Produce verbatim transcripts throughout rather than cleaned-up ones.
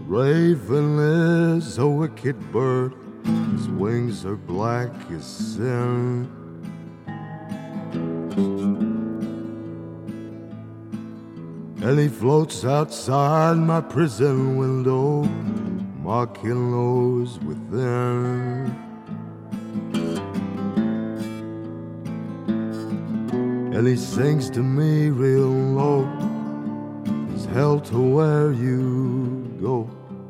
raven is a wicked bird, his wings are black as sin. And he floats outside my prison window, mocking those within. And he sings to me real low, it's hell to where you go.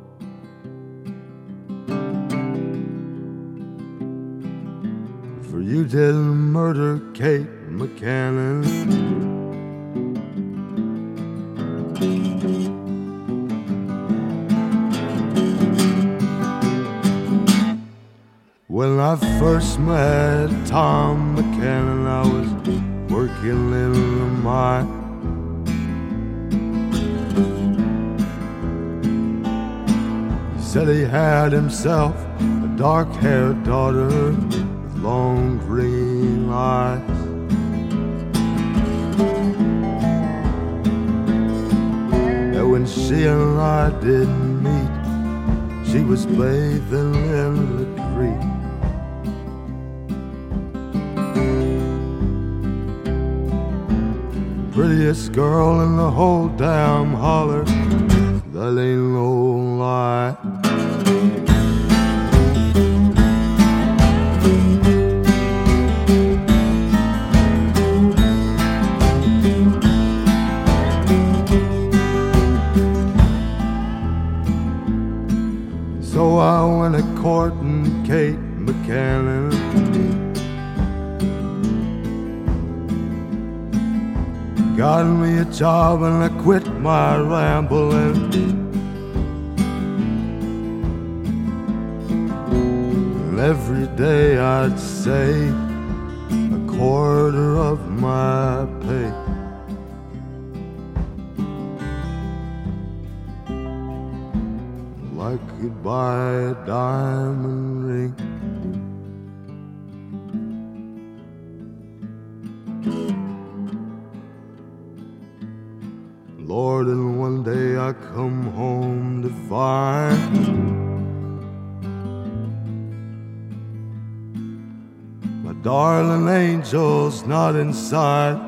For you didn't murder Kate McCannon. When I first met Tom McCannon, I was working in the mine. He said he had himself a dark-haired daughter with long green eyes. And when she and I didn't meet, she was bathing in the creek. Prettiest girl in the whole damn holler, that ain't no lie. So I went a courting Kate McCannon. Got me a job and I quit my rambling. And every day I'd save a quarter of my pay. I could buy a diamond ring. Lord, and one day I come home to find my darling angel's not inside.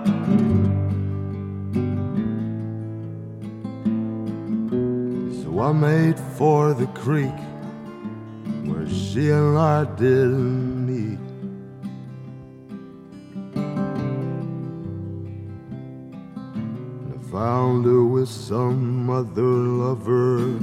So I made for the creek where she and I didn't meet. Found her with some other lover.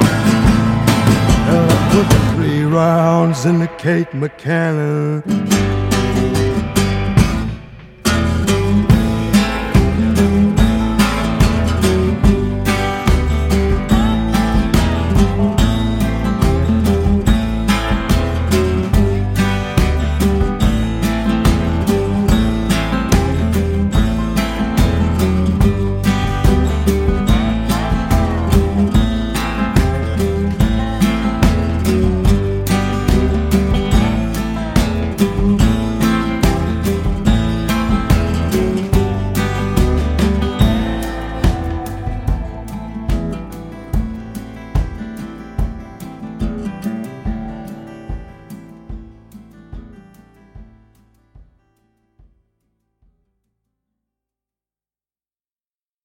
Rounds in the Kate McCannon.